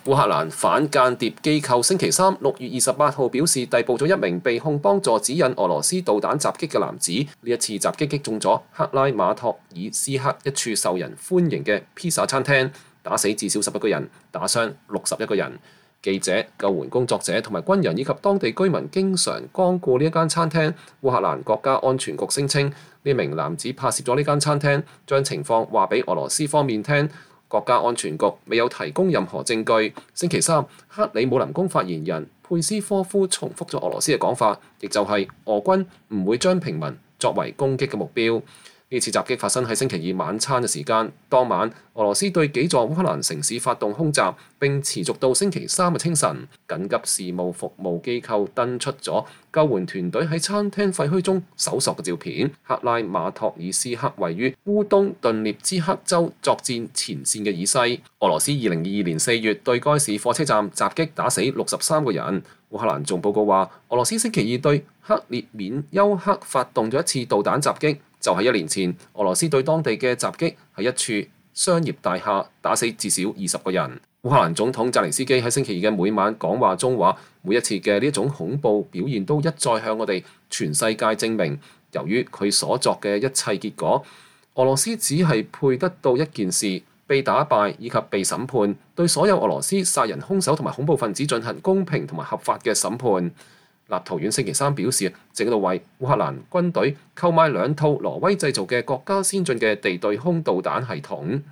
烏克蘭反間諜機構星期三6月28號表示，逮捕咗一名被控幫助指引俄羅斯導彈襲擊嘅男子。呢一次襲擊擊中咗克拉馬托爾斯克一處受人歡迎嘅披薩餐廳，打死至少11個人，打傷61個人。記者、救援工作者同埋軍人以及當地居民經常光顧呢一間餐廳。烏克蘭國家安全局聲稱，呢名男子拍攝咗呢間餐廳，將情況話俾俄羅斯方面聽。國家安全局未有提供任何證據。星期三，克里姆林宮發言人佩斯科夫重複咗俄羅斯嘅講法，亦就係俄軍唔會將平民作為攻擊嘅目標。呢次襲擊發生喺星期二晚餐嘅時間，當晚俄羅斯對幾座烏克蘭城市發動空襲，並持續到星期三嘅清晨。緊急事務服務機構登出咗救援團隊喺餐廳廢墟中搜索嘅照片。克拉馬托爾斯克位於烏東頓涅茨克州作戰前線嘅以西。俄羅斯2022年4月對該市火車站襲擊，打死63個人。烏克蘭仲報告話，俄羅斯星期二對克列緬丘克發動咗一次導彈襲擊。就喺1年前，俄羅斯對當地嘅襲擊係一處商業大廈，打死至少20個人。烏克蘭總統澤連斯基喺星期二嘅每晚講話中話，每一次嘅呢一種恐怖表現都一再向我哋全世界證明，由於佢所作嘅一切結果，俄羅斯只係配得到一件事：被打敗以及被審判，對所有俄羅斯殺人兇手同埋恐怖分子進行公平同埋合法嘅審判。立陶宛星期三表示，正喺度為烏克蘭軍隊購買2套挪威製造嘅國家先進嘅地對空導彈系統。